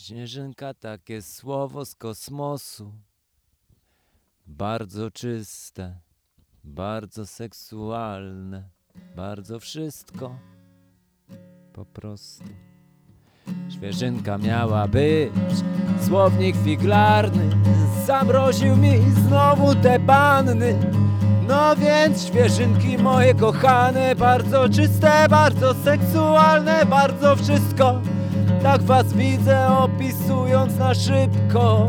Śnieżynka, takie słowo z kosmosu, bardzo czyste, bardzo seksualne, bardzo wszystko po prostu. Świeżynka miała być, słownik figlarny zamroził mi znowu te panny. No więc świeżynki moje kochane, bardzo czyste, bardzo seksualne, bardzo wszystko. Tak was widzę, opisując na szybko.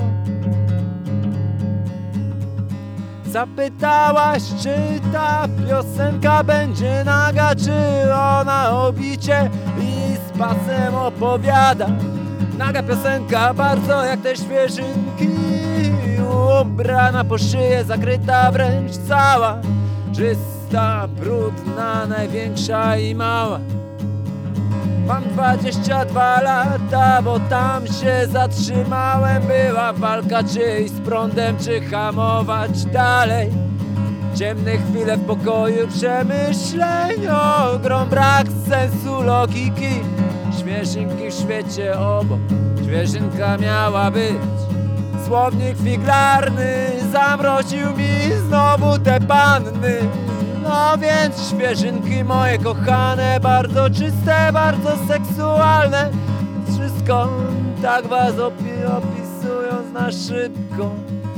Zapytałaś, czy ta piosenka będzie naga, czy ona o bicie i z pasem opowiada. Naga piosenka, bardzo jak te świeżynki, ubrana po szyję, zakryta wręcz cała, czysta, brudna, największa i mała. Mam 22 lata, bo tam się zatrzymałem. Była walka, czy z prądem, czy hamować dalej. Ciemne chwile w pokoju przemyśleń, ogrom, brak sensu, logiki. Śmieszynki w świecie obok, świeżynka miała być. Słownik figlarny zamroził mi znowu te panny. No więc świeżynki moje kochane, bardzo czyste, bardzo seksualne, wszystko tak was opisując na szybko.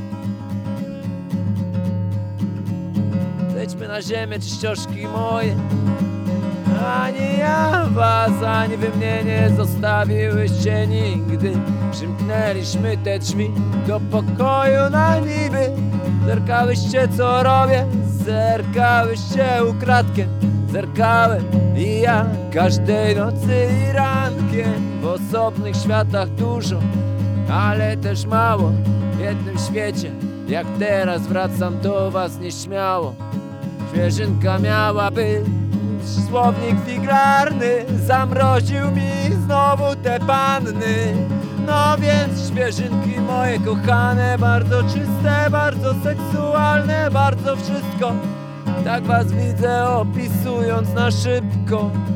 Zejdźmy na ziemię, czyścioszki moje. Ani ja was, ani wy mnie nie zostawiłyście nigdy. Przymknęliśmy te drzwi do pokoju na niby. Zerkałyście, co robię, zerkałyście ukradkiem. Zerkałem i ja każdej nocy i rankiem. W osobnych światach dużo, ale też mało. W jednym świecie, jak teraz wracam do was nieśmiało. Świeżynka miała być, słownik figlarny zamroził mi znowu te panny. No więc świeżynki moje kochane, bardzo czyste, bardzo seksualne, bardzo wszystko. Tak was widzę, opisując na szybko.